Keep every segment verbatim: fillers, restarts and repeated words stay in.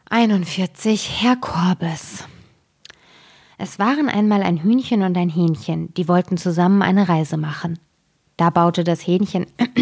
einundvierzig. Herr Korbes. Es waren einmal ein Hühnchen und ein Hähnchen, die wollten zusammen eine Reise machen. Da baute das Hähnchen,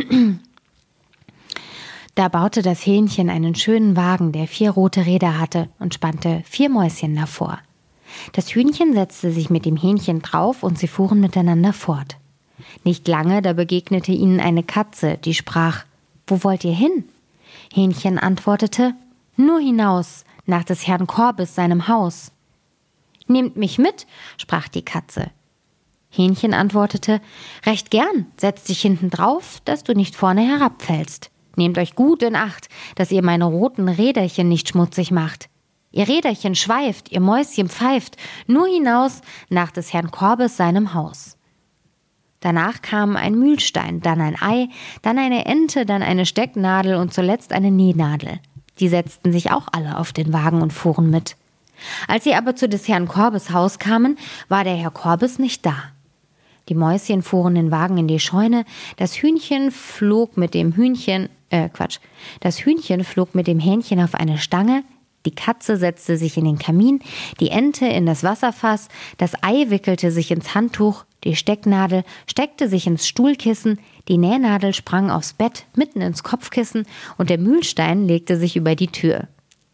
da baute das Hähnchen einen schönen Wagen, der vier rote Räder hatte, und spannte vier Mäuschen davor. Das Hühnchen setzte sich mit dem Hähnchen drauf und sie fuhren miteinander fort. Nicht lange, da begegnete ihnen eine Katze, die sprach: »Wo wollt ihr hin?« Hähnchen antwortete: »Nur hinaus, nach des Herrn Korbes seinem Haus.« »Nehmt mich mit«, sprach die Katze. Hähnchen antwortete: »Recht gern, setz dich hinten drauf, dass du nicht vorne herabfällst. Nehmt euch gut in Acht, dass ihr meine roten Räderchen nicht schmutzig macht. Ihr Räderchen schweift, ihr Mäuschen pfeift, nur hinaus nach des Herrn Korbes seinem Haus.« Danach kamen ein Mühlstein, dann ein Ei, dann eine Ente, dann eine Stecknadel und zuletzt eine Nähnadel. Die setzten sich auch alle auf den Wagen und fuhren mit. Als sie aber zu des Herrn Korbes Haus kamen, war der Herr Korbes nicht da. Die Mäuschen fuhren den Wagen in die Scheune, das Hühnchen flog mit dem Hühnchen, äh, Quatsch, das Hühnchen flog mit dem Hähnchen auf eine Stange, die Katze setzte sich in den Kamin, die Ente in das Wasserfass, das Ei wickelte sich ins Handtuch, die Stecknadel steckte sich ins Stuhlkissen, die Nähnadel sprang aufs Bett mitten ins Kopfkissen und der Mühlstein legte sich über die Tür.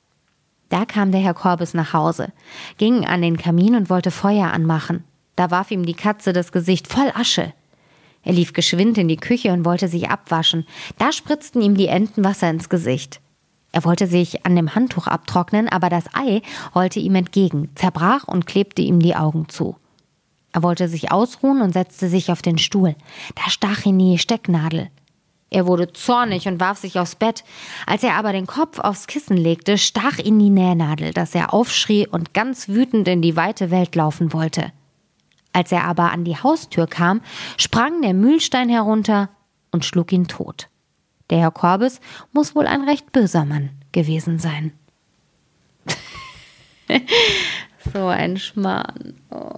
Da kam der Herr Korbes nach Hause, ging an den Kamin und wollte Feuer anmachen. Da warf ihm die Katze das Gesicht voll Asche. Er lief geschwind in die Küche und wollte sich abwaschen. Da spritzten ihm die Enten Wasser ins Gesicht. Er wollte sich an dem Handtuch abtrocknen, aber das Ei rollte ihm entgegen, zerbrach und klebte ihm die Augen zu. Er wollte sich ausruhen und setzte sich auf den Stuhl. Da stach ihn die Stecknadel. Er wurde zornig und warf sich aufs Bett. Als er aber den Kopf aufs Kissen legte, stach ihn die Nähnadel, dass er aufschrie und ganz wütend in die weite Welt laufen wollte. Als er aber an die Haustür kam, sprang der Mühlstein herunter und schlug ihn tot. Der Herr Korbes muss wohl ein recht böser Mann gewesen sein. So ein Schmarrn. Oh.